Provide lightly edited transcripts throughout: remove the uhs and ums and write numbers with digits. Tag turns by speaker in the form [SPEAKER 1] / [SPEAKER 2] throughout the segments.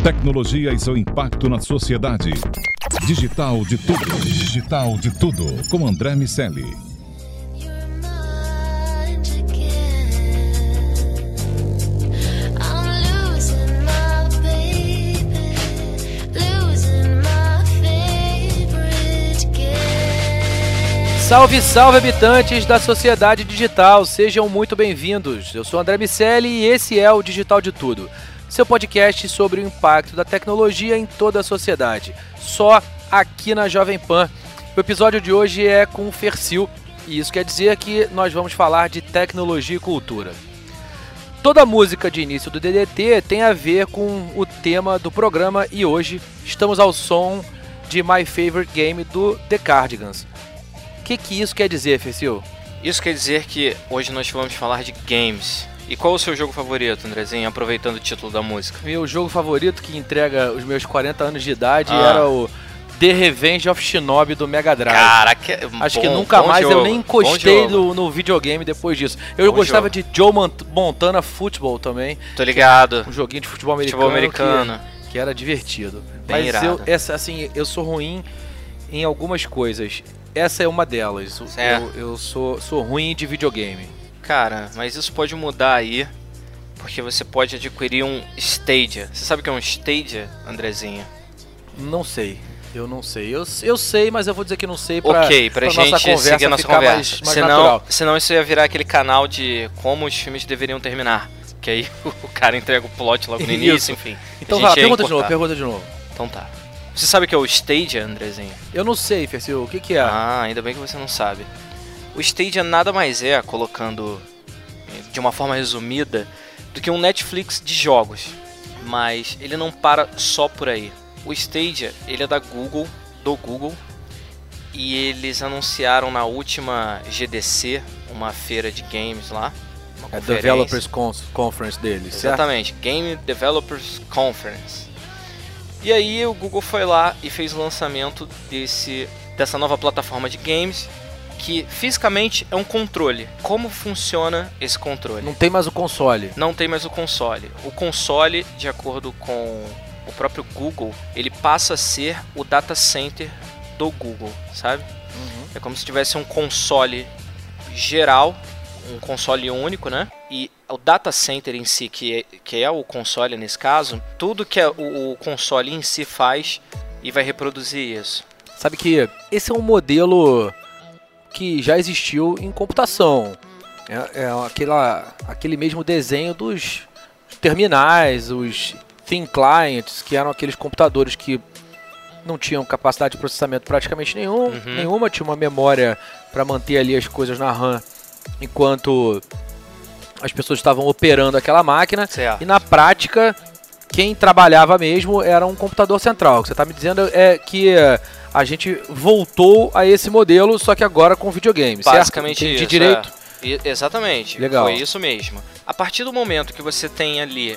[SPEAKER 1] Tecnologia e seu impacto na sociedade. Digital de tudo. Digital de tudo. Com André Miceli.
[SPEAKER 2] Salve, salve, habitantes da sociedade digital, sejam muito bem-vindos. Eu sou André Miceli e esse é o Digital de Tudo, seu podcast sobre o impacto da tecnologia em toda a sociedade, só aqui na Jovem Pan. O episódio de hoje é com o Fercil, e isso quer dizer que nós vamos falar de tecnologia e cultura. Toda música de início do DDT tem a ver com o tema do programa e hoje estamos ao som de My Favorite Game do The Cardigans. O que isso quer dizer, Fercil?
[SPEAKER 3] Isso quer dizer que hoje nós vamos falar de games. E qual é o seu jogo favorito, Andrezinho, aproveitando o título da música?
[SPEAKER 2] Meu jogo favorito, que entrega os meus 40 anos de idade, era o The Revenge of Shinobi do Mega Drive.
[SPEAKER 3] Caraca,
[SPEAKER 2] acho que nunca mais
[SPEAKER 3] jogo.
[SPEAKER 2] Eu nem encostei no videogame depois disso. Eu gostava de Joe Montana Football também.
[SPEAKER 3] Tô ligado.
[SPEAKER 2] Um joguinho de futebol
[SPEAKER 3] americano.
[SPEAKER 2] Que era divertido.
[SPEAKER 3] Bem irado.
[SPEAKER 2] Eu sou ruim em algumas coisas. Essa é uma delas. Eu sou ruim de videogame.
[SPEAKER 3] Cara, mas isso pode mudar aí, porque você pode adquirir um Stadia. Você sabe o que é um Stadia, Andrezinho?
[SPEAKER 2] Não sei. Eu não sei. Eu sei, mas eu vou dizer que não sei pra
[SPEAKER 3] gente
[SPEAKER 2] nossa
[SPEAKER 3] seguir a nossa conversa.
[SPEAKER 2] Mais natural.
[SPEAKER 3] Senão isso ia virar aquele canal de como os filmes deveriam terminar. Que aí o cara entrega o plot logo no início, enfim.
[SPEAKER 2] Então pergunta de novo.
[SPEAKER 3] Então tá. Você sabe o que é o Stadia, Andrezinho?
[SPEAKER 2] Eu não sei, Fercil. O que é?
[SPEAKER 3] Ah, ainda bem que você não sabe. O Stadia nada mais é, colocando de uma forma resumida, do que um Netflix de jogos. Mas ele não para só por aí. O Stadia, ele é do Google, e eles anunciaram na última GDC, uma feira de games lá.
[SPEAKER 2] É Developers Conference deles,
[SPEAKER 3] exatamente, certo? Game Developers Conference. E aí o Google foi lá e fez o lançamento dessa nova plataforma de games, que fisicamente é um controle. Como funciona esse controle?
[SPEAKER 2] Não tem mais o console.
[SPEAKER 3] Não tem mais o console. O console, de acordo com o próprio Google, ele passa a ser o data center do Google, sabe? Uhum. É como se tivesse um console geral, um console único, né? E o data center em si, que é o console nesse caso, tudo que o console em si faz e vai reproduzir isso.
[SPEAKER 2] Sabe que esse é um modelo que já existiu em computação. É aquele mesmo desenho dos terminais, os thin clients, que eram aqueles computadores que não tinham capacidade de processamento praticamente nenhuma, tinha uma memória para manter ali as coisas na RAM enquanto as pessoas estavam operando aquela máquina.
[SPEAKER 3] Certo.
[SPEAKER 2] E na prática, quem trabalhava mesmo era um computador central. O que você está me dizendo é que a gente voltou a esse modelo, só que agora com videogame,
[SPEAKER 3] basicamente
[SPEAKER 2] certo?
[SPEAKER 3] Isso,
[SPEAKER 2] direito?
[SPEAKER 3] Exatamente.
[SPEAKER 2] Legal.
[SPEAKER 3] Foi isso mesmo. A partir do momento que você tem ali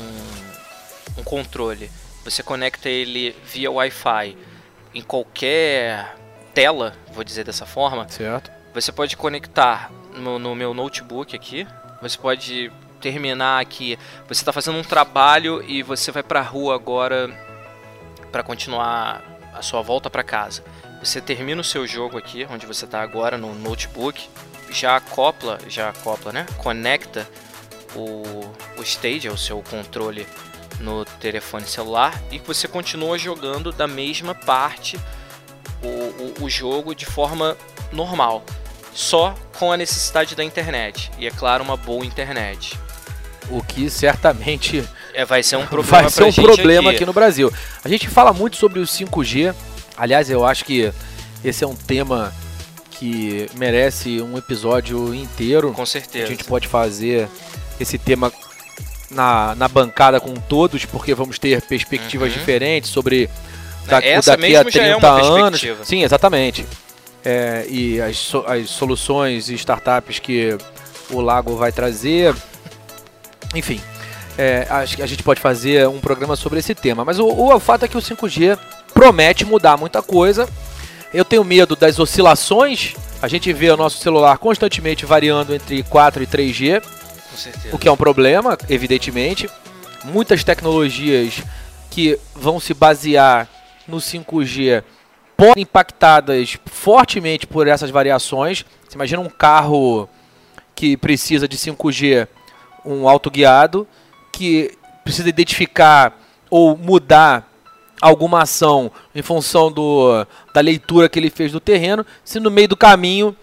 [SPEAKER 3] um controle, você conecta ele via Wi-Fi em qualquer tela, vou dizer dessa forma,
[SPEAKER 2] certo?
[SPEAKER 3] Você pode conectar no meu notebook aqui, você pode terminar aqui, você está fazendo um trabalho e você vai para a rua agora para continuar a sua volta para casa. Você termina o seu jogo aqui, onde você está agora no notebook, já acopla, né? Conecta o Stadia, o seu controle no telefone celular, e você continua jogando da mesma parte o jogo de forma normal, só com a necessidade da internet, e é claro, uma boa internet.
[SPEAKER 2] O que certamente
[SPEAKER 3] vai ser um problema,
[SPEAKER 2] aqui no Brasil. A gente fala muito sobre o 5G, aliás, eu acho que esse é um tema que merece um episódio inteiro.
[SPEAKER 3] Com certeza.
[SPEAKER 2] A gente pode fazer esse tema na bancada com todos, porque vamos ter perspectivas diferentes sobre daqui a 30 anos. Sim, exatamente. E as soluções e startups que o Lago vai trazer. Enfim, acho que a gente pode fazer um programa sobre esse tema. Mas o fato é que o 5G promete mudar muita coisa. Eu tenho medo das oscilações. A gente vê o nosso celular constantemente variando entre 4 e 3G.
[SPEAKER 3] Com certeza.
[SPEAKER 2] O que é um problema, evidentemente. Muitas tecnologias que vão se basear no 5G podem ser impactadas fortemente por essas variações. Você imagina um carro que precisa de 5G, um autoguiado, que precisa identificar ou mudar alguma ação em função da leitura que ele fez do terreno, se no meio do caminho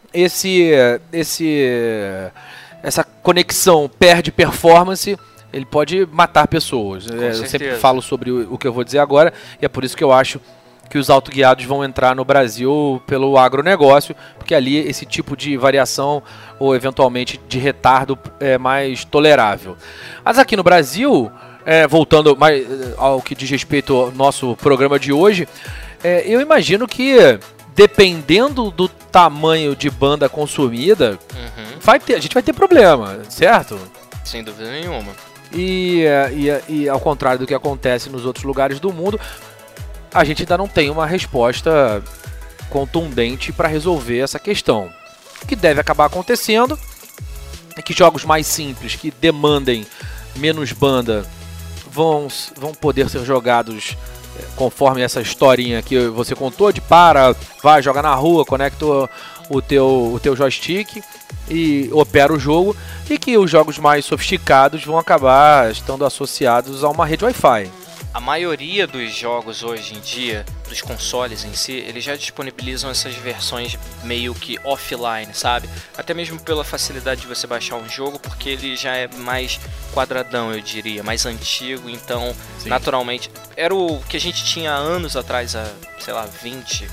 [SPEAKER 2] essa conexão perde performance, ele pode matar pessoas. Eu sempre falo sobre o que eu vou dizer agora, e é por isso que eu acho que os autoguiados vão entrar no Brasil pelo agronegócio, porque ali esse tipo de variação ou eventualmente de retardo é mais tolerável. Mas aqui no Brasil, voltando mais ao que diz respeito ao nosso programa de hoje, eu imagino que dependendo do tamanho de banda consumida, a gente vai ter problema, certo?
[SPEAKER 3] Sem dúvida nenhuma.
[SPEAKER 2] E ao contrário do que acontece nos outros lugares do mundo, a gente ainda não tem uma resposta contundente para resolver essa questão. O que deve acabar acontecendo é que jogos mais simples, que demandem menos banda, vão poder ser jogados conforme essa historinha que você contou, de vai, joga na rua, conecta o teu joystick e opera o jogo, e que os jogos mais sofisticados vão acabar estando associados a uma rede Wi-Fi.
[SPEAKER 3] A maioria dos jogos hoje em dia, dos consoles em si, eles já disponibilizam essas versões meio que offline, sabe? Até mesmo pela facilidade de você baixar um jogo, porque ele já é mais quadradão, eu diria, mais antigo, então, sim, naturalmente, era o que a gente tinha anos atrás, sei lá, 20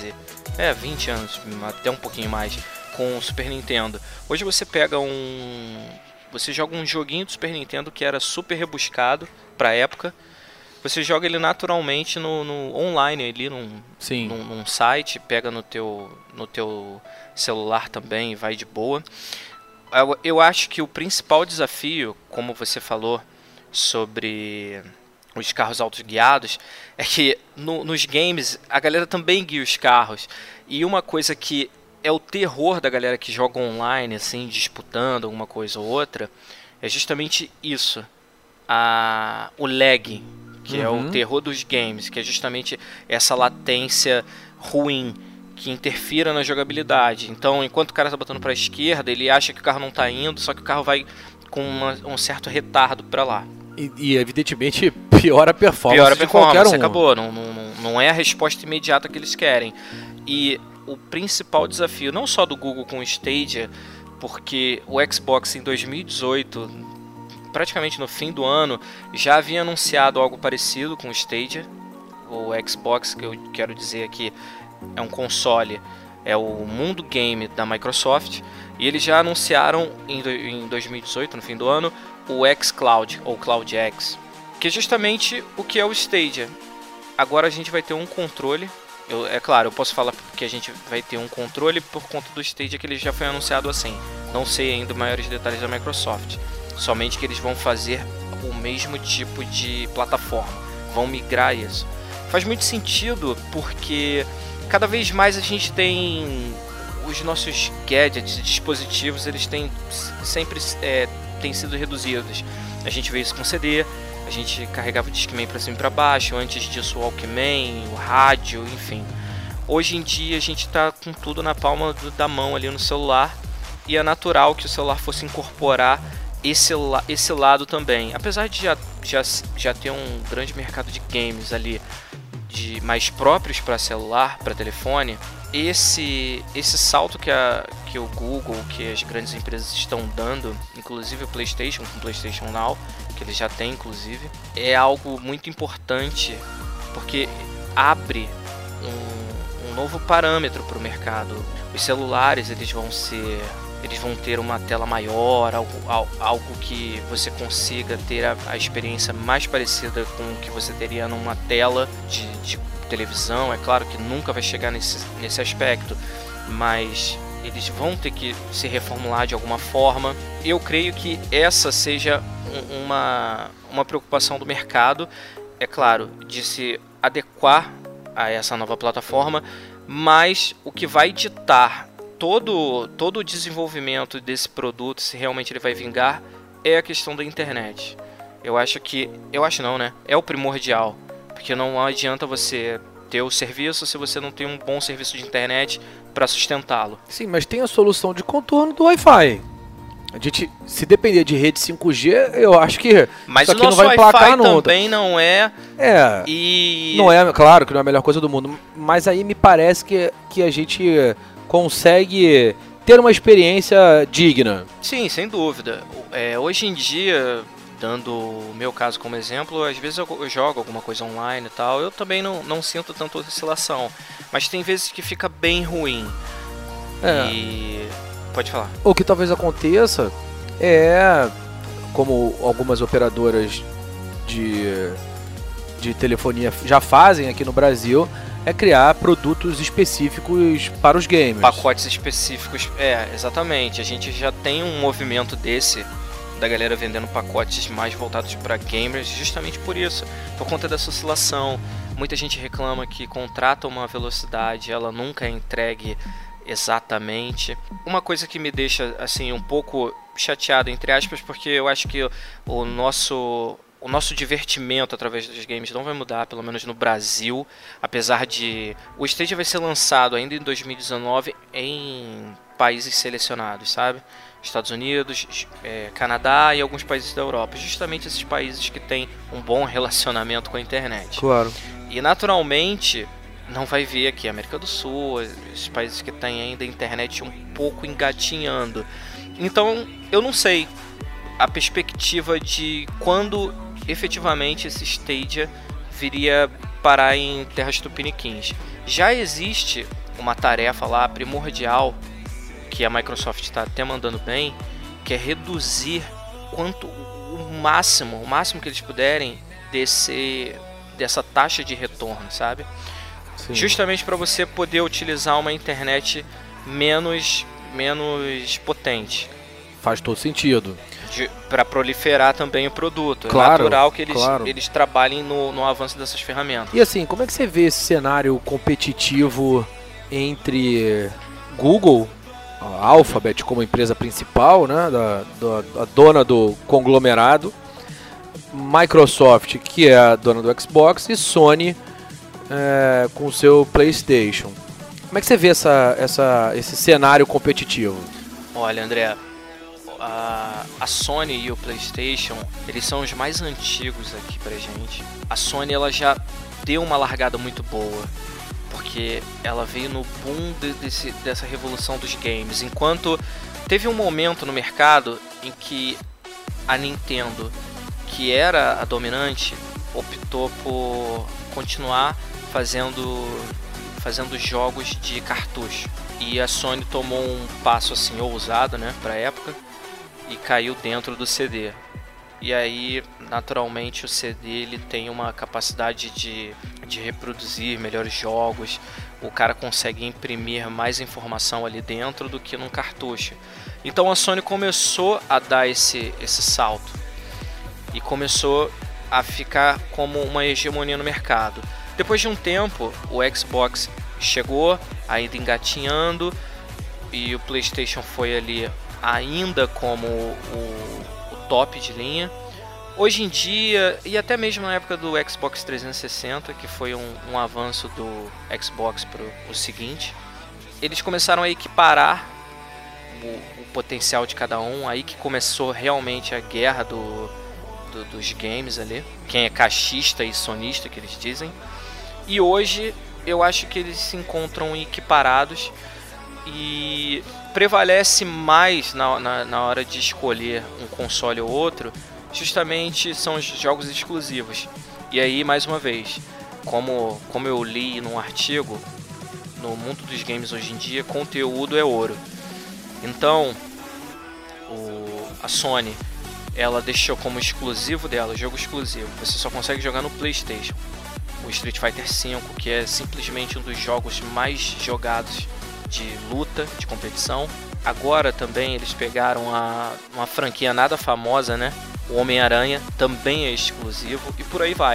[SPEAKER 3] anos, até um pouquinho mais, com o Super Nintendo. Hoje você pega você joga um joguinho do Super Nintendo que era super rebuscado pra época. Você joga ele naturalmente no online, ali num site, pega no teu celular também, vai de boa. Eu acho que o principal desafio, como você falou sobre os carros autoguiados, é que nos games a galera também guia os carros. E uma coisa que é o terror da galera que joga online, assim, disputando alguma coisa ou outra, é justamente isso, o lag, que é o terror dos games, que é justamente essa latência ruim que interfira na jogabilidade. Então, enquanto o cara tá botando para a esquerda, ele acha que o carro não tá indo, só que o carro vai com um certo retardo para lá.
[SPEAKER 2] E evidentemente piora a performance de qualquer um.
[SPEAKER 3] Acabou, não é a resposta imediata que eles querem. E o principal desafio, não só do Google com o Stadia, porque o Xbox em 2018, praticamente no fim do ano, já havia anunciado algo parecido com o Stadia. O Xbox, que eu quero dizer aqui, é um console, é o mundo game da Microsoft, e eles já anunciaram em 2018, no fim do ano, o xCloud, ou Cloud X, que é justamente o que é o Stadia. Agora a gente vai ter um controle, é claro, eu posso falar que a gente vai ter um controle por conta do Stadia, que ele já foi anunciado assim. Não sei ainda maiores detalhes da Microsoft. Somente que eles vão fazer o mesmo tipo de plataforma, vão migrar isso. Faz muito sentido, porque cada vez mais a gente tem os nossos gadgets, dispositivos, eles sempre têm sido reduzidos. A gente vê isso com CD, a gente carregava o Discman para cima e para baixo, antes disso o Walkman, o rádio, enfim. Hoje em dia a gente está com tudo na palma da mão ali no celular, e é natural que o celular fosse incorporar esse lado também. Apesar de já ter um grande mercado de games ali, mais próprios para celular, para telefone, esse salto que o Google, que as grandes empresas estão dando, inclusive o PlayStation, com o PlayStation Now, que eles já têm inclusive, é algo muito importante, porque abre um novo parâmetro para o mercado. Os celulares eles vão ter uma tela maior, algo que você consiga ter a experiência mais parecida com o que você teria numa tela de televisão. É claro que nunca vai chegar nesse aspecto, mas eles vão ter que se reformular de alguma forma. Eu creio que essa seja uma preocupação do mercado, é claro, de se adequar a essa nova plataforma, mas o que vai ditar todo o desenvolvimento desse produto, se realmente ele vai vingar, é a questão da internet. Eu acho não, né? É o primordial, porque não adianta você ter o serviço se você não tem um bom serviço de internet para sustentá-lo.
[SPEAKER 2] Sim, mas tem a solução de contorno do Wi-Fi. A gente, se depender de rede 5G, eu acho que
[SPEAKER 3] mas
[SPEAKER 2] isso aqui
[SPEAKER 3] o nosso
[SPEAKER 2] não vai emplacar
[SPEAKER 3] Wi-Fi
[SPEAKER 2] nunca.
[SPEAKER 3] também não é.
[SPEAKER 2] E não é, claro que não é a melhor coisa do mundo, mas aí me parece que a gente consegue ter uma experiência digna.
[SPEAKER 3] Sim, sem dúvida. Hoje em dia, dando o meu caso como exemplo, às vezes eu jogo alguma coisa online e tal, eu também não sinto tanto oscilação, mas tem vezes que fica bem ruim. E pode falar.
[SPEAKER 2] O que talvez aconteça é, como algumas operadoras de telefonia já fazem aqui no Brasil, é criar produtos específicos para os gamers.
[SPEAKER 3] Pacotes específicos, exatamente. A gente já tem um movimento desse, da galera vendendo pacotes mais voltados para gamers, justamente por isso, por conta dessa oscilação. Muita gente reclama que contrata uma velocidade, ela nunca é entregue exatamente. Uma coisa que me deixa assim um pouco chateado, entre aspas, porque eu acho que o nosso divertimento através dos games não vai mudar, pelo menos no Brasil, apesar de o Stadia vai ser lançado ainda em 2019 em países selecionados, sabe? Estados Unidos, Canadá e alguns países da Europa, justamente esses países que têm um bom relacionamento com a internet.
[SPEAKER 2] Claro.
[SPEAKER 3] E naturalmente não vai ver aqui a América do Sul, esses países que têm ainda a internet um pouco engatinhando. Então, eu não sei a perspectiva de quando efetivamente esse Stadia viria parar em terras tupiniquins. Já existe uma tarefa lá primordial que a Microsoft está até mandando bem, que é reduzir o máximo que eles puderem dessa taxa de retorno, sabe? Sim. Justamente para você poder utilizar uma internet menos potente.
[SPEAKER 2] Faz todo sentido.
[SPEAKER 3] Para proliferar também o produto.
[SPEAKER 2] Claro,
[SPEAKER 3] é natural que eles trabalhem no avanço dessas ferramentas.
[SPEAKER 2] E assim, como é que você vê esse cenário competitivo entre Google, a Alphabet como empresa principal, né, a dona do conglomerado, Microsoft, que é a dona do Xbox, e Sony com o seu PlayStation? Como é que você vê esse cenário competitivo?
[SPEAKER 3] Olha, André, a Sony e o PlayStation, eles são os mais antigos aqui pra gente. A Sony, ela já deu uma largada muito boa, porque ela veio no boom dessa revolução dos games. Enquanto teve um momento no mercado em que a Nintendo, que era a dominante, optou por continuar fazendo jogos de cartucho. E a Sony tomou um passo assim ousado, né, pra época, e caiu dentro do CD. E aí, naturalmente, o CD ele tem uma capacidade de reproduzir melhores jogos. O cara consegue imprimir mais informação ali dentro do que num cartucho. Então a Sony começou a dar esse salto e começou a ficar como uma hegemonia no mercado. Depois de um tempo, o Xbox chegou, ainda engatinhando, e o PlayStation foi ali ainda como o top de linha. Hoje em dia, e até mesmo na época do Xbox 360, que foi um avanço do Xbox para o seguinte, eles começaram a equiparar o potencial de cada um, aí que começou realmente a guerra dos games ali, quem é caixista e sonista, que eles dizem. E hoje eu acho que eles se encontram equiparados e prevalece mais na hora de escolher um console ou outro, justamente são os jogos exclusivos. E aí, mais uma vez, como eu li num artigo, no mundo dos games hoje em dia, conteúdo é ouro. Então, a Sony, ela deixou como exclusivo dela, jogo exclusivo, você só consegue jogar no PlayStation, o Street Fighter V, que é simplesmente um dos jogos mais jogados de luta, de competição. Agora também eles pegaram uma franquia nada famosa, né? O Homem-Aranha também é exclusivo, e por aí vai.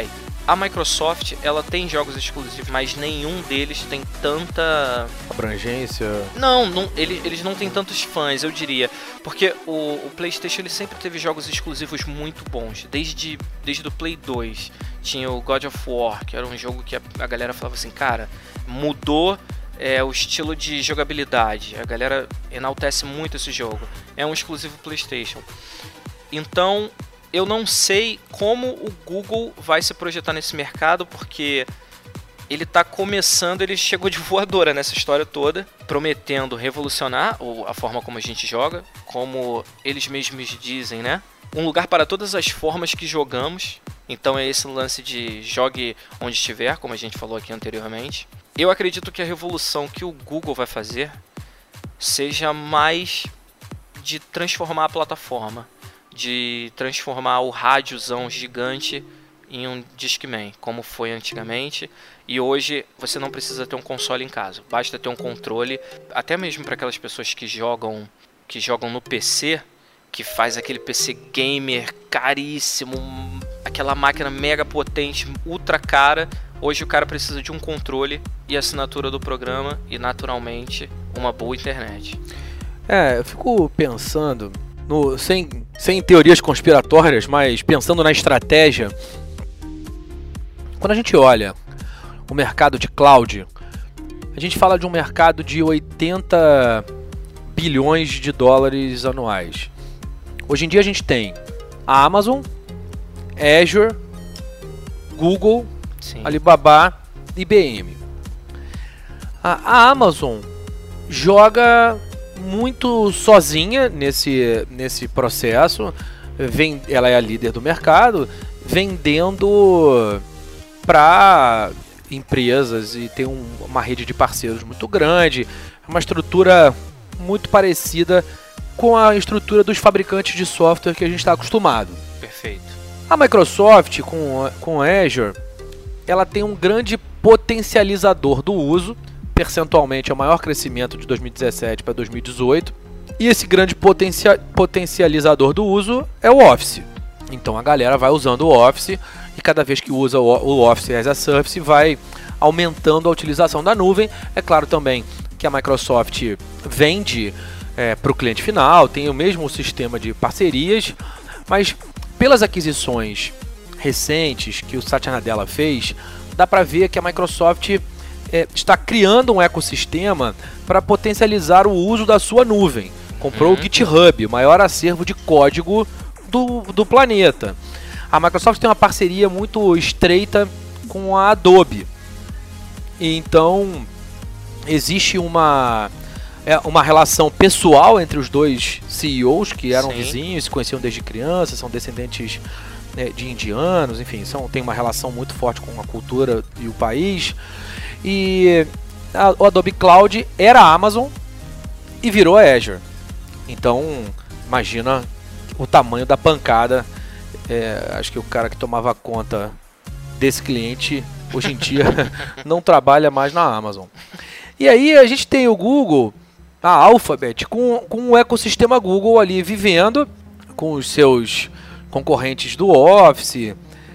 [SPEAKER 3] a Microsoft, ela tem jogos exclusivos, mas nenhum deles tem tanta
[SPEAKER 2] abrangência.
[SPEAKER 3] Não, eles não têm tantos fãs, eu diria. Porque o PlayStation ele sempre teve jogos exclusivos muito bons. Desde o Play 2 tinha o God of War, que era um jogo que a galera falava assim, cara, mudou o estilo de jogabilidade. A galera enaltece muito esse jogo. É um exclusivo PlayStation. Então, eu não sei como o Google vai se projetar nesse mercado, porque ele está começando, ele chegou de voadora nessa história toda, prometendo revolucionar a forma como a gente joga, como eles mesmos dizem, né? Um lugar para todas as formas que jogamos. Então é esse lance de jogue onde estiver, como a gente falou aqui anteriormente. Eu acredito que a revolução que o Google vai fazer seja mais de transformar a plataforma, de transformar o rádiozão gigante em um Discman, como foi antigamente. E hoje você não precisa ter um console em casa, basta ter um controle. Até mesmo para aquelas pessoas que jogam no PC, que faz aquele PC gamer caríssimo, aquela máquina mega potente, ultra cara. Hoje o cara precisa de um controle e assinatura do programa e, naturalmente, uma boa internet.
[SPEAKER 2] Eu fico pensando, sem teorias conspiratórias, mas pensando na estratégia. Quando a gente olha o mercado de cloud, a gente fala de um mercado de 80 bilhões de dólares anuais. Hoje em dia a gente tem a Amazon, Azure, Google, sim, Alibaba e IBM. A Amazon joga muito sozinha nesse processo. Ela é a líder do mercado, vendendo para empresas e tem uma rede de parceiros muito grande, uma estrutura muito parecida com a estrutura dos fabricantes de software que a gente está acostumado.
[SPEAKER 3] Perfeito.
[SPEAKER 2] A Microsoft com Azure, ela tem um grande potencializador do uso, percentualmente é o maior crescimento de 2017 para 2018, e esse grande potencializador do uso é o Office. Então a galera vai usando o Office e cada vez que usa o Office as a Service vai aumentando a utilização da nuvem. É claro também que a Microsoft vende para o cliente final, tem o mesmo sistema de parcerias, mas pelas aquisições recentes que o Satya Nadella fez, dá para ver que a Microsoft está criando um ecossistema para potencializar o uso da sua nuvem. Comprou o GitHub, o maior acervo de código do planeta. A Microsoft tem uma parceria muito estreita com a Adobe. Então, existe uma relação pessoal entre os dois CEOs, que eram vizinhos, se conheciam desde criança, são descendentes de indianos, enfim, tem uma relação muito forte com a cultura e o país. E o Adobe Cloud era a Amazon e virou a Azure. Então, imagina o tamanho da pancada. Acho que o cara que tomava conta desse cliente, hoje em dia, não trabalha mais na Amazon. E aí a gente tem o Google, a Alphabet, com o ecossistema Google ali vivendo, com os seus concorrentes do Office,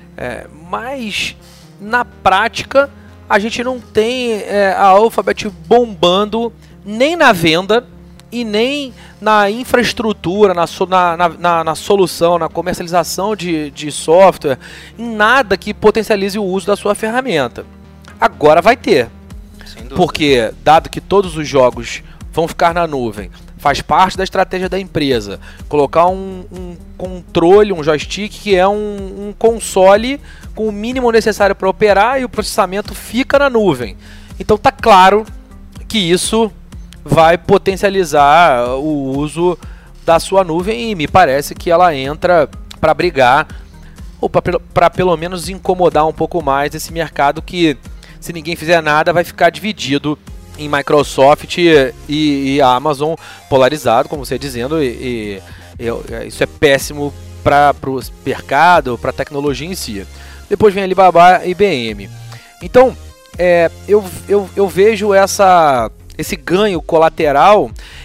[SPEAKER 2] mas na prática a gente não tem a Alphabet bombando nem na venda e nem na infraestrutura, na solução, na comercialização de software, em nada que potencialize o uso da sua ferramenta. Agora vai ter, porque dado que todos os jogos vão ficar na nuvem, faz parte da estratégia da empresa colocar um controle, um joystick que é um console com o mínimo necessário para operar e o processamento fica na nuvem. Então tá claro que isso vai potencializar o uso da sua nuvem e me parece que ela entra para brigar ou para pelo menos incomodar um pouco mais esse mercado que, se ninguém fizer nada, vai ficar dividido em Microsoft e Amazon, polarizado, como você dizendo, e isso é péssimo para o mercado, para a tecnologia em si. Depois vem Alibaba e IBM. Então, eu vejo esse ganho colateral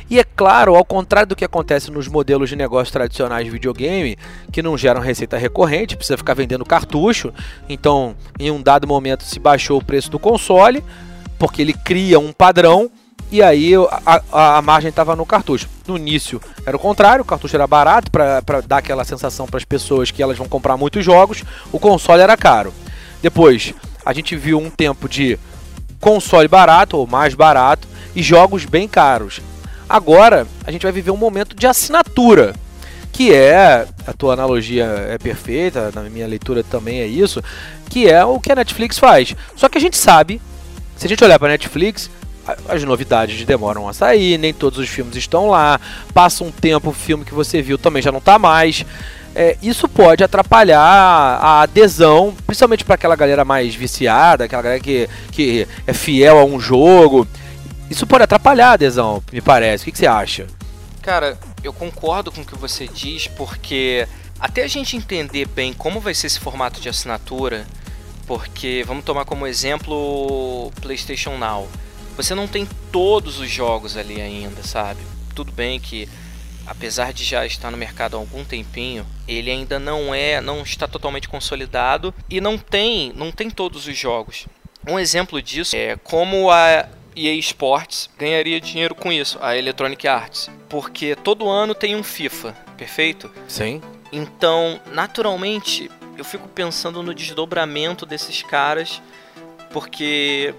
[SPEAKER 2] E é claro, ao contrário do que acontece nos modelos de negócio tradicionais de videogame, que não geram receita recorrente, precisa ficar vendendo cartucho, então em um dado momento se baixou o preço do console, porque ele cria um padrão, e aí a margem estava no cartucho. No início era o contrário, o cartucho era barato para dar aquela sensação para as pessoas que elas vão comprar muitos jogos, o console era caro. Depois a gente viu um tempo de console barato ou mais barato e jogos bem caros. Agora a gente vai viver um momento de assinatura, que é, a tua analogia é perfeita, na minha leitura também é isso, que é o que a Netflix faz. Só que a gente sabe, se a gente olhar para a Netflix, as novidades demoram a sair, nem todos os filmes estão lá, passa um tempo, o filme que você viu também já não está mais. Isso pode atrapalhar a adesão, principalmente para aquela galera mais viciada, aquela galera que é fiel a um jogo. Isso pode atrapalhar a adesão, me parece. O que você acha?
[SPEAKER 3] Cara, eu concordo com o que você diz, porque até a gente entender bem como vai ser esse formato de assinatura, porque vamos tomar como exemplo o PlayStation Now. Você não tem todos os jogos ali ainda, sabe? Tudo bem que, apesar de já estar no mercado há algum tempinho, ele ainda não está totalmente consolidado e não tem todos os jogos. Um exemplo disso é como a EA Sports ganharia dinheiro com isso, a Electronic Arts, porque todo ano tem um FIFA, perfeito?
[SPEAKER 2] Sim.
[SPEAKER 3] Então, naturalmente, eu fico pensando no desdobramento desses caras, porque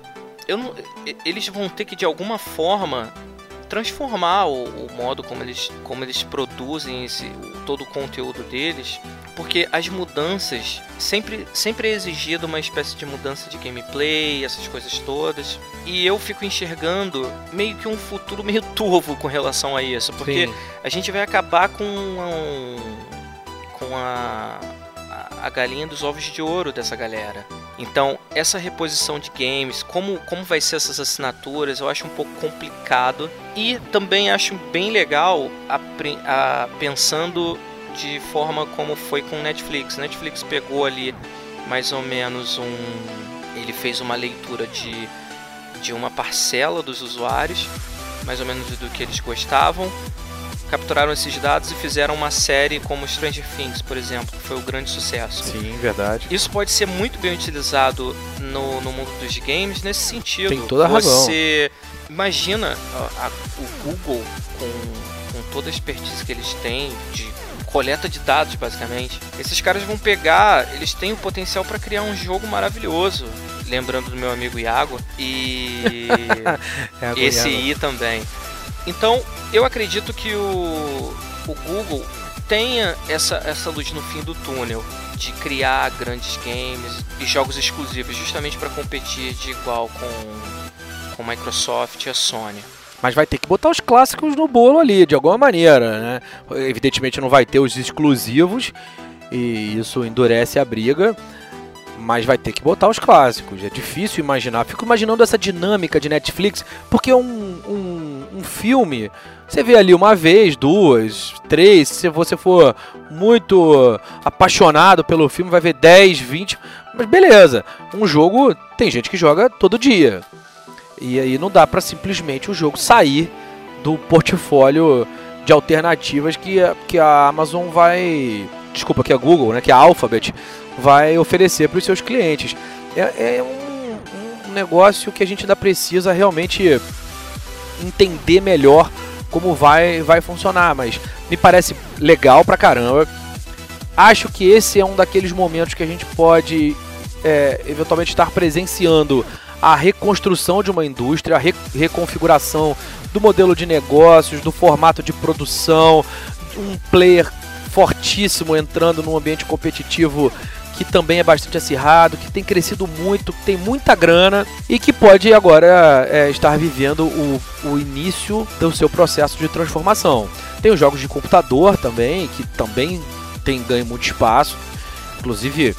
[SPEAKER 3] eles vão ter que, de alguma forma, transformar o modo como eles produzem todo o conteúdo deles, porque as mudanças, sempre é exigido uma espécie de mudança de gameplay, essas coisas todas, e eu fico enxergando meio que um futuro meio turvo com relação a isso, porque sim, a gente vai acabar com a galinha dos ovos de ouro dessa galera. Então, essa reposição de games, como vai ser essas assinaturas, eu acho um pouco complicado. E também acho bem legal pensando de forma como foi com Netflix. Netflix pegou ali mais ou menos ele fez uma leitura de uma parcela dos usuários, mais ou menos do que eles gostavam, capturaram esses dados e fizeram uma série como Stranger Things, por exemplo, que foi um grande sucesso.
[SPEAKER 2] Sim, verdade.
[SPEAKER 3] Isso pode ser muito bem utilizado no mundo dos games nesse sentido.
[SPEAKER 2] Tem toda a razão.
[SPEAKER 3] Você imagina o Google com toda a expertise que eles têm de coleta de dados, basicamente. Esses caras vão pegar, eles têm o potencial para criar um jogo maravilhoso. Lembrando do meu amigo Iago e esse I também. Então, eu acredito que o Google tenha essa luz no fim do túnel de criar grandes games e jogos exclusivos, justamente para competir de igual com a Microsoft e a Sony.
[SPEAKER 2] Mas vai ter que botar os clássicos no bolo ali, de alguma maneira, né? Evidentemente não vai ter os exclusivos, e isso endurece a briga, mas vai ter que botar os clássicos. É difícil imaginar. Fico imaginando essa dinâmica de Netflix, porque um filme, você vê ali uma vez, duas, três, se você for muito apaixonado pelo filme, vai ver 10, 20, mas beleza. Um jogo, tem gente que joga todo dia. E aí não dá pra simplesmente o jogo sair do portfólio de alternativas que a Amazon vai... Desculpa, que a Google, né, que a Alphabet vai oferecer para os seus clientes. É um negócio que a gente ainda precisa realmente entender melhor como vai funcionar, mas me parece legal pra caramba. Acho que esse é um daqueles momentos que a gente pode eventualmente estar presenciando a reconstrução de uma indústria, a reconfiguração do modelo de negócios, do formato de produção, um player fortíssimo entrando num ambiente competitivo que também é bastante acirrado, que tem crescido muito, que tem muita grana e que pode agora estar vivendo o início do seu processo de transformação. Tem os jogos de computador também, que também tem ganho muito espaço, inclusive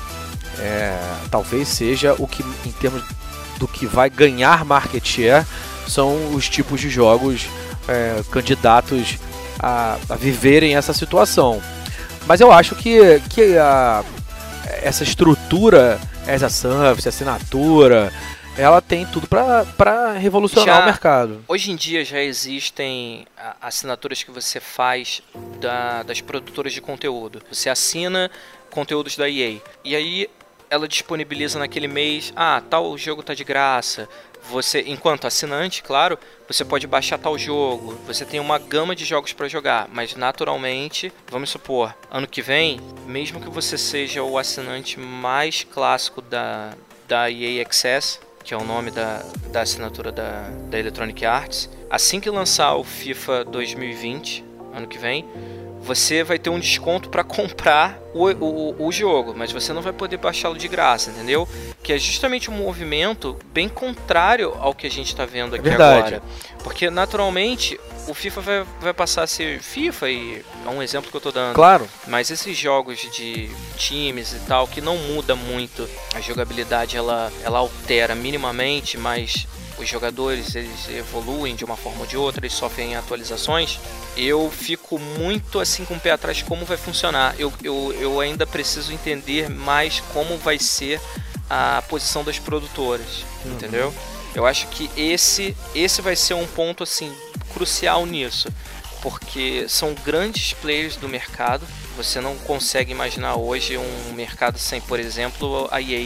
[SPEAKER 2] talvez seja o que, em termos do que vai ganhar market share, são os tipos de jogos candidatos a viverem essa situação. Mas eu acho que essa estrutura as a service, assinatura, ela tem tudo para revolucionar o mercado.
[SPEAKER 3] Hoje em dia já existem assinaturas que você faz das produtoras de conteúdo. Você assina conteúdos da EA. E aí ela disponibiliza naquele mês, tal jogo tá de graça. Você, enquanto assinante, claro, você pode baixar tal jogo. Você tem uma gama de jogos para jogar, mas naturalmente, vamos supor, ano que vem, mesmo que você seja o assinante mais clássico da EA Access, que é o nome da assinatura da Electronic Arts, assim que lançar o FIFA 2020, ano que vem, você vai ter um desconto para comprar o jogo, mas você não vai poder baixá-lo de graça, entendeu? Que é justamente um movimento bem contrário ao que a gente está vendo aqui agora. Porque, naturalmente, o FIFA vai passar a ser FIFA, e é um exemplo que eu estou dando.
[SPEAKER 2] Claro.
[SPEAKER 3] Mas esses jogos de times e tal, que não muda muito, a jogabilidade ela altera minimamente, mas os jogadores eles evoluem de uma forma ou de outra, eles sofrem atualizações. Eu fico muito assim com o pé atrás como vai funcionar. Eu ainda preciso entender mais como vai ser a posição das produtoras, entendeu? Eu acho que esse vai ser um ponto assim crucial nisso, porque são grandes players do mercado. Você não consegue imaginar hoje um mercado sem, por exemplo, a EA,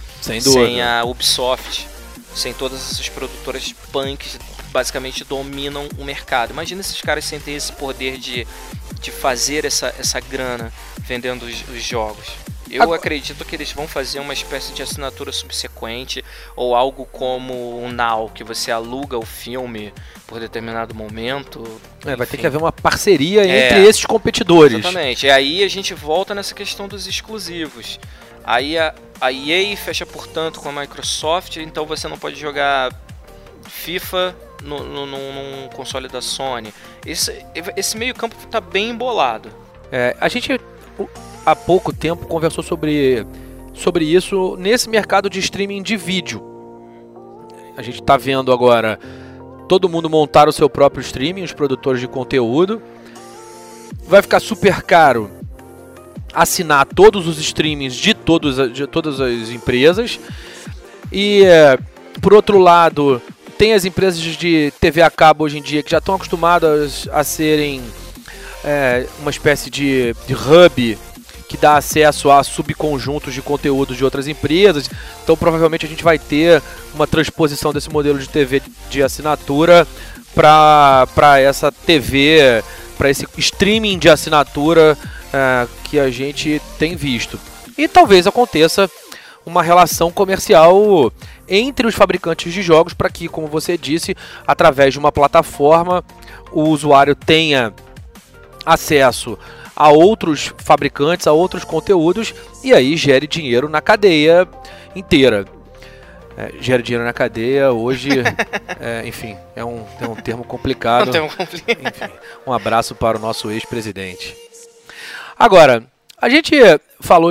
[SPEAKER 3] sem a Ubisoft, sem todas essas produtoras punks basicamente dominam o mercado. Imagina esses caras sem ter esse poder de fazer essa grana vendendo os jogos. Eu acredito que eles vão fazer uma espécie de assinatura subsequente, ou algo como o Now, que você aluga o filme por determinado momento.
[SPEAKER 2] Vai ter que haver uma parceria entre esses competidores.
[SPEAKER 3] Exatamente. E aí a gente volta nessa questão dos exclusivos. Aí a EA fecha, portanto, com a Microsoft, então você não pode jogar FIFA num console da Sony. Esse meio campo está bem embolado.
[SPEAKER 2] A gente há pouco tempo conversou sobre isso nesse mercado de streaming de vídeo. A gente está vendo agora todo mundo montar o seu próprio streaming, os produtores de conteúdo. Vai ficar super caro assinar todos os streamings de todas as empresas. E, por outro lado, tem as empresas de TV a cabo hoje em dia que já estão acostumadas a serem uma espécie de hub que dá acesso a subconjuntos de conteúdos de outras empresas. Então provavelmente a gente vai ter uma transposição desse modelo de TV de assinatura para essa TV, para esse streaming de assinatura que a gente tem visto. E talvez aconteça uma relação comercial entre os fabricantes de jogos para que, como você disse, através de uma plataforma, o usuário tenha acesso a outros fabricantes, a outros conteúdos, e aí gere dinheiro na cadeia inteira. Gere dinheiro na cadeia, hoje, enfim, é um termo complicado. Enfim, um abraço para o nosso ex-presidente. Agora, a gente falou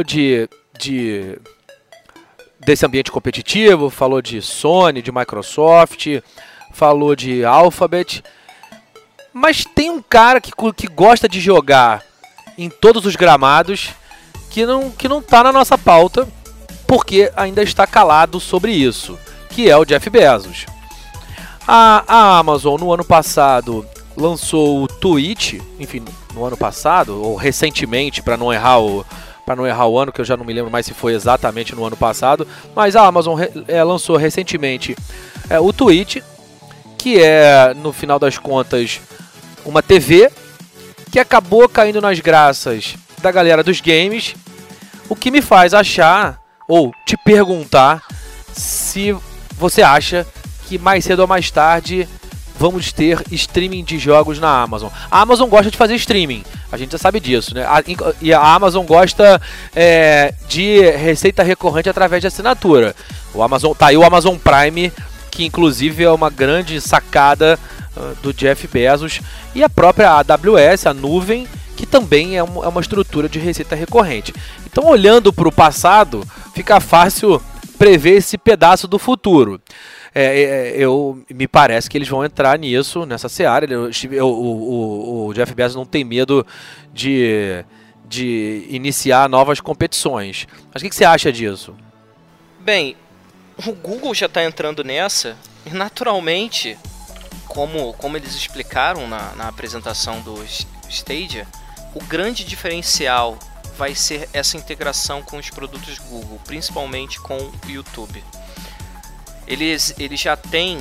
[SPEAKER 2] desse ambiente competitivo, falou de Sony, de Microsoft, falou de Alphabet, mas tem um cara que gosta de jogar em todos os gramados que não tá na nossa pauta, porque ainda está calado sobre isso, que é o Jeff Bezos. A Amazon, no ano passado, lançou o Twitch, enfim, no ano passado, ou recentemente, para não errar o ano, que eu já não me lembro mais se foi exatamente no ano passado, mas a Amazon lançou recentemente o Twitch, que é, no final das contas, uma TV que acabou caindo nas graças da galera dos games, o que me faz achar, ou te perguntar, se você acha que mais cedo ou mais tarde vamos ter streaming de jogos na Amazon. A Amazon gosta de fazer streaming, a gente já sabe disso, né? E a Amazon gosta de receita recorrente através de assinatura. Tá aí o Amazon Prime, que inclusive é uma grande sacada do Jeff Bezos, e a própria AWS, a nuvem, que também é uma estrutura de receita recorrente. Então, olhando para o passado, fica fácil prever esse pedaço do futuro. Me parece que eles vão entrar nessa seara. O Jeff Bezos não tem medo de iniciar novas competições. Mas o que você acha disso?
[SPEAKER 3] Bem, o Google já está entrando nessa e naturalmente, como eles explicaram na apresentação do Stadia, o grande diferencial vai ser essa integração com os produtos Google, principalmente com o YouTube. Eles já têm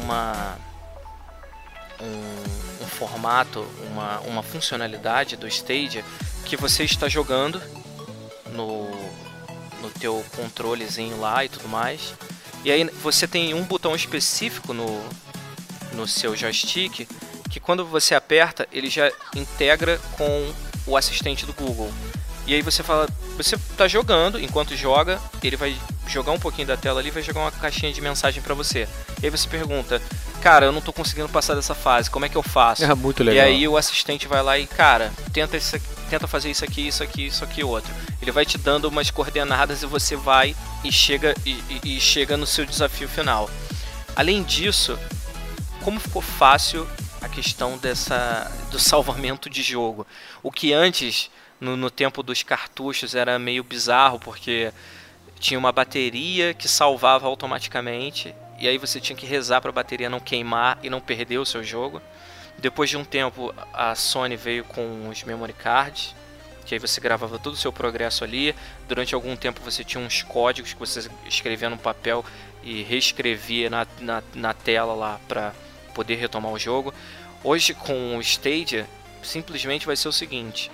[SPEAKER 3] um formato, uma funcionalidade do Stadia que você está jogando no teu controlezinho lá e tudo mais. E aí você tem um botão específico no seu joystick que quando você aperta, ele já integra com o assistente do Google. E aí você tá jogando, enquanto joga, ele vai jogar um pouquinho da tela ali, vai jogar uma caixinha de mensagem pra você. E aí você pergunta, cara, eu não tô conseguindo passar dessa fase, como é que eu faço?
[SPEAKER 2] É muito legal.
[SPEAKER 3] E aí o assistente vai lá e, cara, tenta fazer isso aqui, outro. Ele vai te dando umas coordenadas e você vai e chega no seu desafio final. Além disso, como ficou fácil a questão do salvamento de jogo. O que antes, no tempo dos cartuchos, era meio bizarro, porque tinha uma bateria que salvava automaticamente, e aí você tinha que rezar para a bateria não queimar e não perder o seu jogo. Depois de um tempo, a Sony veio com os memory cards, que aí você gravava todo o seu progresso ali. Durante algum tempo você tinha uns códigos que você escrevia no papel e reescrevia na tela lá para poder retomar o jogo. Hoje com o Stadia, simplesmente vai ser o seguinte: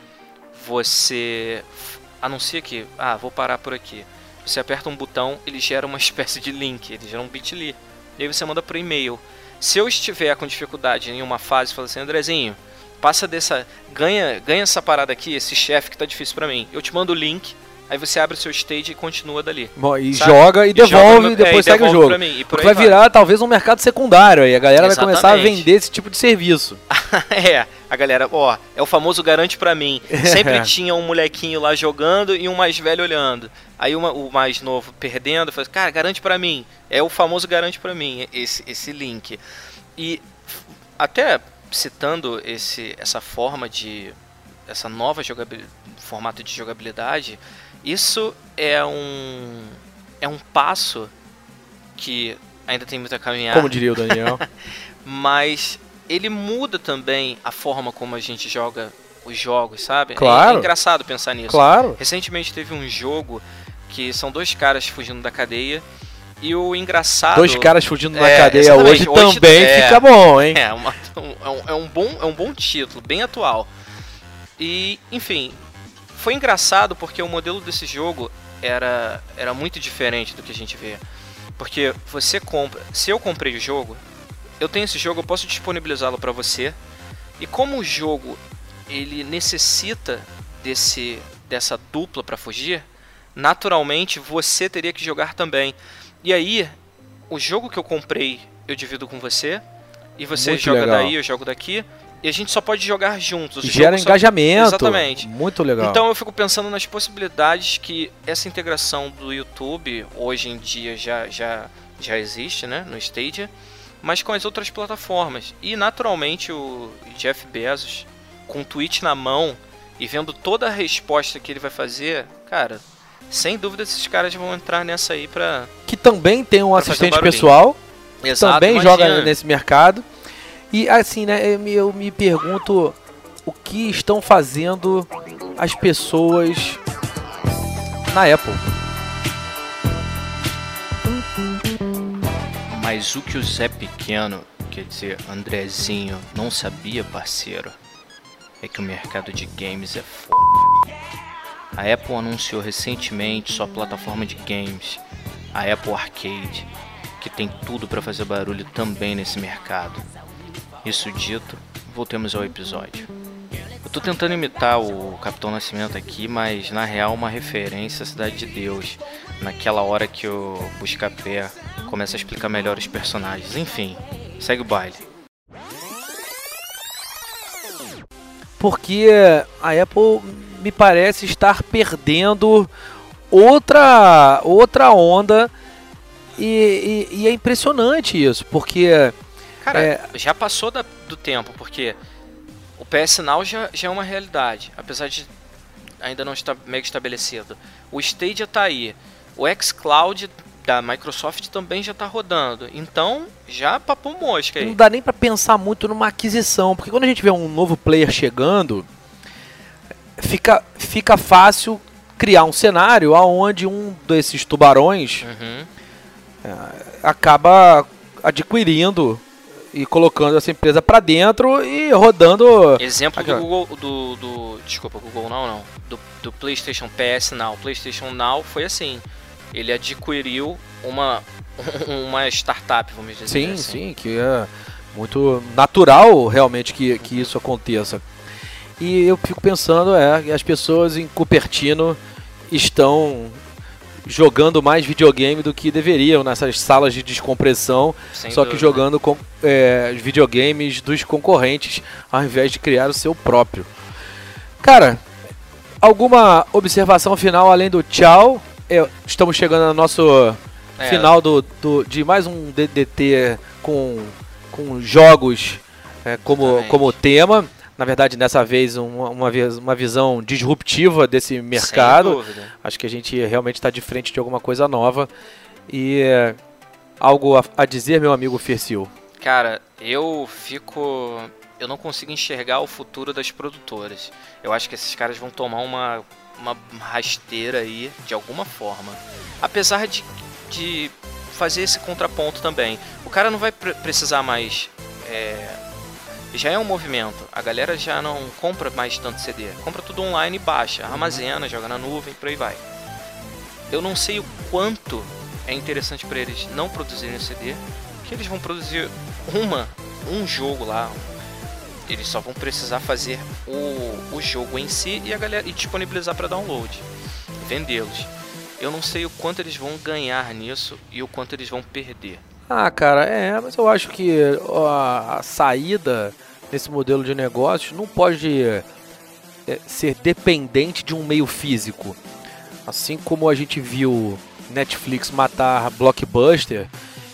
[SPEAKER 3] você anuncia que, vou parar por aqui. Você aperta um botão, ele gera uma espécie de link, ele gera um bit.ly. E aí você manda por e-mail. Se eu estiver com dificuldade em uma fase, fala assim, Andrezinho, passa ganha essa parada aqui, esse chefe que tá difícil pra mim. Eu te mando o link, aí você abre o seu stage e continua dali.
[SPEAKER 2] Bom, e sabe? Joga e devolve e depois segue o jogo. Pra mim, porque vai virar talvez um mercado secundário aí. A galera vai começar a vender esse tipo de serviço.
[SPEAKER 3] A galera, é o famoso garante pra mim. Sempre tinha um molequinho lá jogando e um mais velho olhando. Aí o mais novo perdendo, fala, cara, garante pra mim. É o famoso garante pra mim, esse link. E até citando essa forma essa nova formato de jogabilidade, isso é um passo que ainda tem muito a caminhar.
[SPEAKER 2] Como diria o Daniel.
[SPEAKER 3] Mas ele muda também a forma como a gente joga os jogos, sabe?
[SPEAKER 2] Claro.
[SPEAKER 3] É engraçado pensar nisso.
[SPEAKER 2] Claro.
[SPEAKER 3] Recentemente teve um jogo que são dois caras fugindo da cadeia. E o engraçado...
[SPEAKER 2] Dois caras fugindo da cadeia hoje também fica bom, hein?
[SPEAKER 3] É um bom título, bem atual. E, enfim, foi engraçado porque o modelo desse jogo era muito diferente do que a gente vê. Porque você compra... Se eu comprei o jogo, eu tenho esse jogo, eu posso disponibilizá-lo para você. E como o jogo ele necessita dessa dupla para fugir, naturalmente você teria que jogar também. E aí, o jogo que eu comprei, eu divido com você, e você
[SPEAKER 2] muito
[SPEAKER 3] joga
[SPEAKER 2] legal.
[SPEAKER 3] daí, eu jogo daqui, e a gente só pode jogar juntos.
[SPEAKER 2] Gera engajamento.
[SPEAKER 3] Exatamente.
[SPEAKER 2] Muito legal.
[SPEAKER 3] Então eu fico pensando nas possibilidades que essa integração do YouTube, hoje em dia já existe, né, no Stadia, mas com as outras plataformas. E naturalmente o Jeff Bezos, com o tweet na mão, e vendo toda a resposta que ele vai fazer, cara... Sem dúvida esses caras vão entrar nessa aí pra...
[SPEAKER 2] Que também tem um assistente pessoal.
[SPEAKER 3] Exato,
[SPEAKER 2] também
[SPEAKER 3] imagina.
[SPEAKER 2] joga nesse mercado. E assim, né, eu me pergunto o que estão fazendo as pessoas na Apple.
[SPEAKER 3] Mas o que o Zé Pequeno, quer dizer, Andrezinho, não sabia, parceiro, é que o mercado de games é foda. A Apple anunciou recentemente sua plataforma de games, a Apple Arcade, que tem tudo para fazer barulho também nesse mercado. Isso dito, voltemos ao episódio. Eu tô tentando imitar o Capitão Nascimento aqui, mas na real uma referência à Cidade de Deus, naquela hora que o Buscapé começa a explicar melhor os personagens. Enfim, segue o baile.
[SPEAKER 2] Porque a Apple me parece estar perdendo outra onda e é impressionante isso, porque...
[SPEAKER 3] Cara, já passou do tempo, porque o PS Now já é uma realidade, apesar de ainda não estar mega estabelecido. O Stadia tá aí, o xCloud da Microsoft também já está rodando. Então, já papou mosca aí.
[SPEAKER 2] Não dá nem para pensar muito numa aquisição, porque quando a gente vê um novo player chegando, fica fácil criar um cenário onde um desses tubarões acaba adquirindo e colocando essa empresa para dentro e rodando.
[SPEAKER 3] Exemplo do Google, desculpa, Google não. Do PlayStation PS Now. PlayStation Now foi assim. Ele adquiriu uma startup, vamos dizer assim.
[SPEAKER 2] Sim, que é muito natural realmente que isso aconteça. E eu fico pensando, as pessoas em Cupertino estão jogando mais videogame do que deveriam nessas salas de descompressão, que jogando os videogames dos concorrentes ao invés de criar o seu próprio. Cara, alguma observação final além do tchau? Estamos chegando no nosso final de mais um DDT com jogos como tema. Na verdade, dessa vez, uma visão disruptiva desse mercado.
[SPEAKER 3] Sem dúvida.
[SPEAKER 2] Acho que a gente realmente está de frente de alguma coisa nova. E algo a dizer, meu amigo Fercil?
[SPEAKER 3] Cara, eu não consigo enxergar o futuro das produtoras. Eu acho que esses caras vão tomar uma rasteira aí, de alguma forma. Apesar de fazer esse contraponto também. O cara não vai precisar mais... Já é um movimento. A galera já não compra mais tanto CD. Compra tudo online e baixa. Armazena, joga na nuvem, por aí vai. Eu não sei o quanto é interessante para eles não produzirem o CD, que eles vão produzir um jogo lá. Eles só vão precisar fazer o jogo em si e disponibilizar para download, vendê-los. Eu não sei o quanto eles vão ganhar nisso e o quanto eles vão perder.
[SPEAKER 2] Cara, mas eu acho que a saída desse modelo de negócios não pode ser dependente de um meio físico. Assim como a gente viu Netflix matar Blockbuster,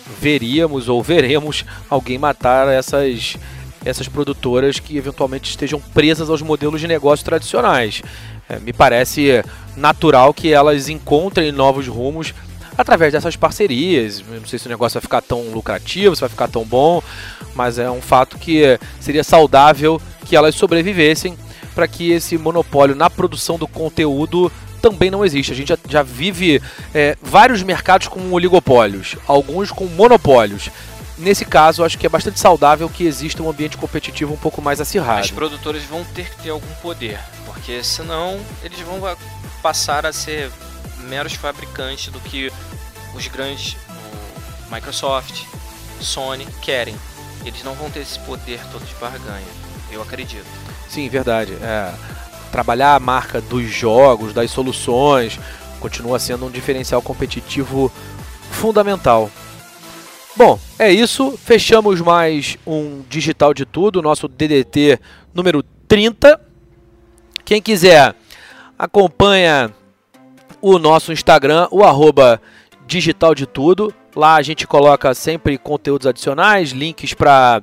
[SPEAKER 2] veremos alguém matar essas produtoras que eventualmente estejam presas aos modelos de negócio tradicionais. Me parece natural que elas encontrem novos rumos através dessas parcerias. Não sei se o negócio vai ficar tão lucrativo, se vai ficar tão bom, mas é um fato que seria saudável que elas sobrevivessem para que esse monopólio na produção do conteúdo também não existe. A gente já vive vários mercados com oligopólios, alguns com monopólios. Nesse caso, acho que é bastante saudável que exista um ambiente competitivo um pouco mais acirrado.
[SPEAKER 3] As produtoras vão ter que ter algum poder, porque senão eles vão passar a ser meros fabricantes do que os grandes, Microsoft, Sony, querem. Eles não vão ter esse poder todo de barganha, eu acredito.
[SPEAKER 2] Sim, verdade. Trabalhar a marca dos jogos, das soluções, continua sendo um diferencial competitivo fundamental. Bom, é isso. Fechamos mais um Digital de Tudo, nosso DDT número 30. Quem quiser, acompanha o nosso Instagram, o @Digital de Tudo. Lá a gente coloca sempre conteúdos adicionais, links para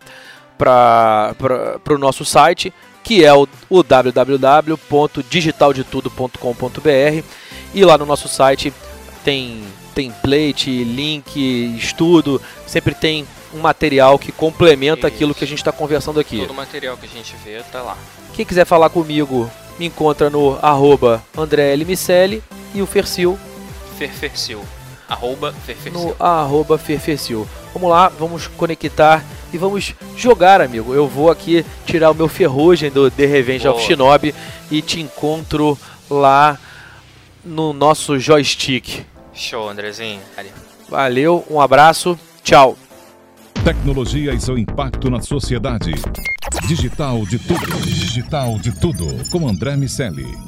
[SPEAKER 2] o nosso site, que é o www.digitaldetudo.com.br. E lá no nosso site tem template, link, estudo, sempre tem um material que complementa aquilo que a gente está conversando aqui.
[SPEAKER 3] Todo o material que a gente vê tá lá.
[SPEAKER 2] Quem quiser falar comigo, me encontra no @AndréLMicelli e o Fercil.
[SPEAKER 3] Ferfercil. @Ferfercil.
[SPEAKER 2] No @Ferfercil. Vamos lá, vamos conectar e vamos jogar, amigo. Eu vou aqui tirar o meu ferrugem do The Revenge of Shinobi e te encontro lá no nosso joystick.
[SPEAKER 3] Show, Andrezinho.
[SPEAKER 2] Valeu, um abraço, tchau.
[SPEAKER 1] Tecnologia e seu impacto na sociedade. Digital de Tudo. Digital de Tudo. Com André Miceli.